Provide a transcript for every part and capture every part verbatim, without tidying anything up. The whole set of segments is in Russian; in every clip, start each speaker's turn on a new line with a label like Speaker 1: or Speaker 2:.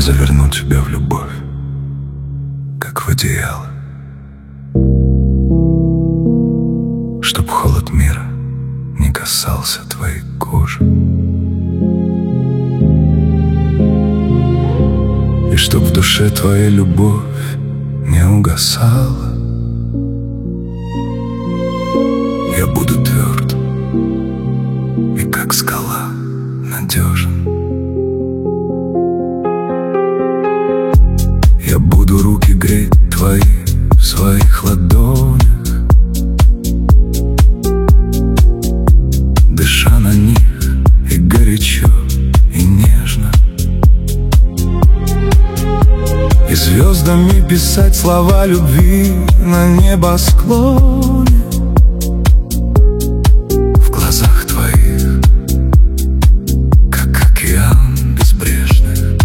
Speaker 1: заверну тебя в любовь, как в одеяло, чтоб холод мира не касался твоей кожи, и чтоб в душе твоя любовь не угасала. Я буду тверд и как скала надежен. Я буду руки греть твои в своих ладонях, дыша на них и горячо, и нежно, и звездами писать слова любви на небосклоне. В глазах твоих, как океан безбрежных.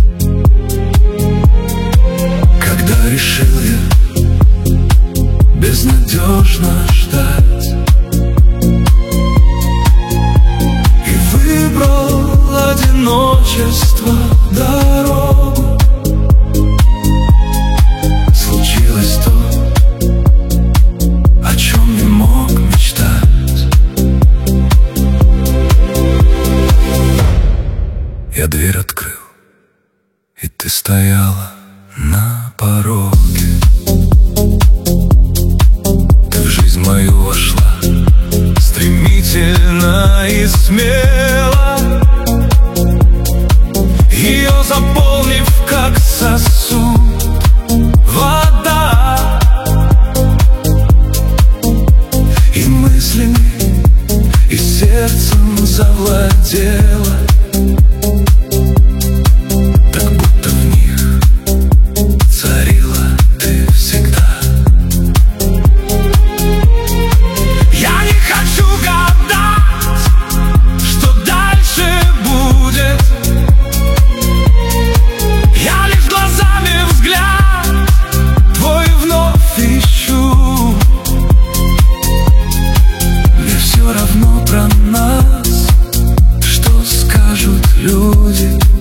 Speaker 1: Когда решил я безнадежно ждать и выбрал одиночество дорогу, случилось то, о чем не мог мечтать. Я дверь открыл, и ты стояла на пороге. Ты в жизнь мою вошла стремительно и смело, ее заполнив, как сосуд, вода. И мыслями, и сердцем завладела, так будто в них царила ты всегда. Я не хочу гадать, что дальше будет. Я лишь глазами взгляд твой вновь ищу. Мне все равно про нас, что скажут люди.